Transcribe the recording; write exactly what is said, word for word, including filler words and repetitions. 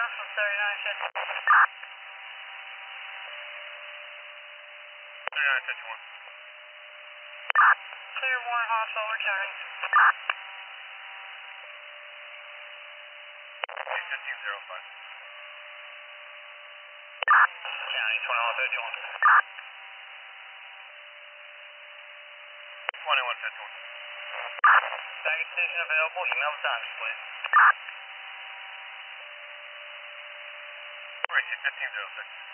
Warren from thirty-nine fifty. thirty-nine fifty-one. Clear Warren Hospital, return. fifteen oh five. County twenty-one fifty-one. twenty-one fifty-one. Baggage station available, email the times, please. fifteen oh six.